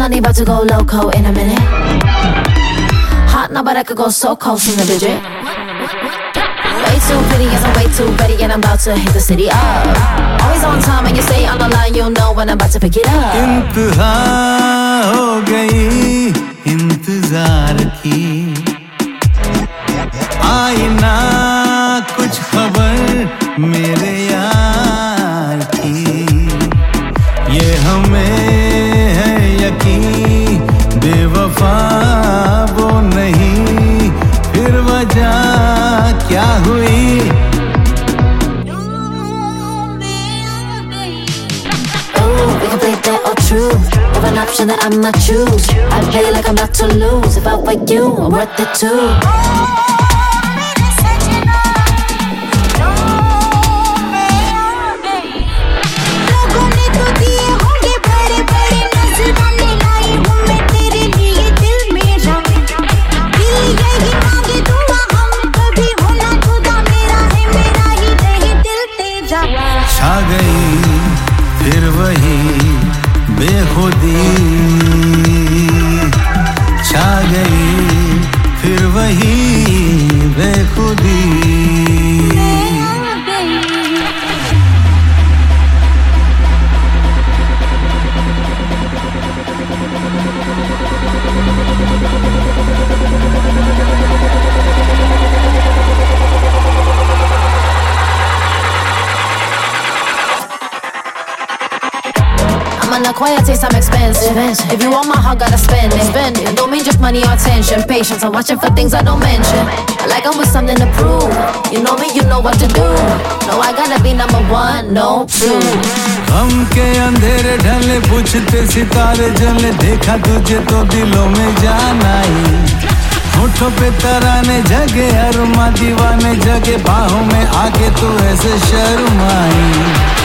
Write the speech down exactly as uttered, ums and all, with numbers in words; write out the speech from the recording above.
money, about to go loco in a minute. Hot now, but I could go so cold in the budget. Way too pretty, yes, I'm way too ready, and I'm about to hit the city up. Always on time, and you stay on the line, you know when I'm about to pick it up. इंतहा हो गई इंतजार की, आई ना कुछ खबर मेरे यार की। ये हमें है यकीन बेवफा वो नहीं, फिर वजह क्या हुई? True, if an option that I might choose, I play like I'm not to lose. If I were you, I'm worth it too. छा गई फिर वही बेखुदी, छा गई फिर वही बेखुदी। I'm an acquired taste, I'm expensive. If you want my heart, gotta spend it. Spend it. Don't mean just money or attention. Patience, I'm watching for things I don't mention. I like I'm with something to prove. You know me, you know what to do. No, I gotta be number one, no two. हम के अंधेरे ढले पूछते सितारे जले, देखा तुझे तो दिलों में जान आई। होठों पे तराने जगे अरमा दीवाने जगे, बाहों में आके तू ऐसे शर्माई।